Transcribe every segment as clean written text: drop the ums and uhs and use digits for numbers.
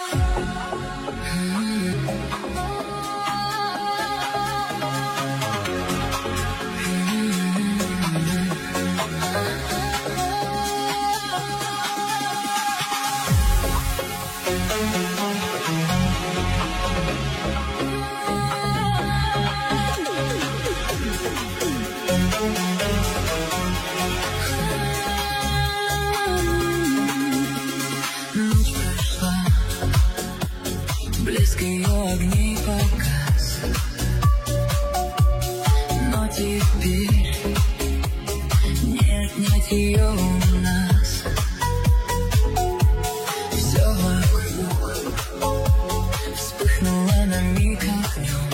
Ночь прошла, блеск ее огней погас, но теперь нет ее у нас. Все вокруг вспыхнуло на миг огнем.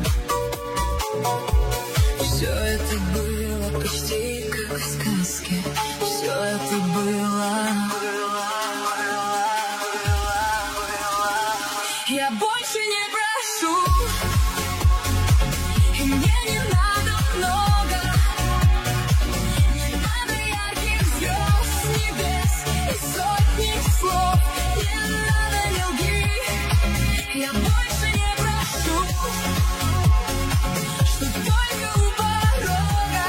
Все это было почти как в сказке. Все это было. Я больше не прошу, и мне не надо много. Не надо ярких звезд с небес и сотни слов. Не надо, не лги. Я больше не прошу, чтоб только у порога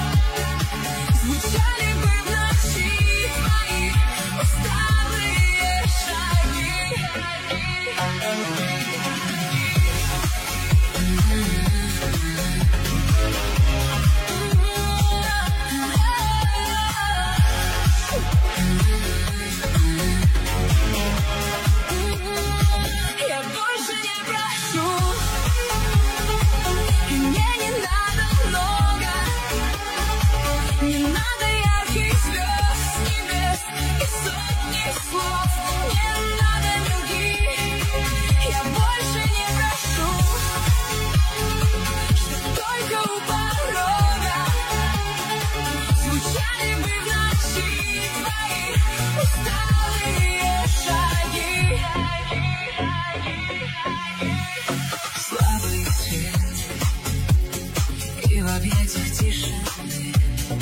звучали бы в ночи твои усталые шаги. Я больше не прошу, и мне не надо много. Не надо ярких звезд с небес и сотни слов. Не надо, не лги. Я больше не прошу, чтоб только у порога звучали бы в ночи твои усталые шаги. Слабый свет и в объятиях тишины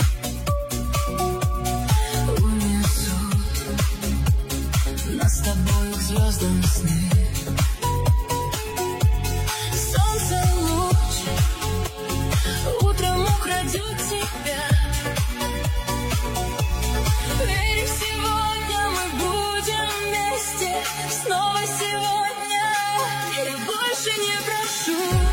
унесут нас с тобой к звездам сны. Солнце луч утром украдет тебя. Верь, сегодня мы будем вместе. Снова сегодня. Я больше не прошу,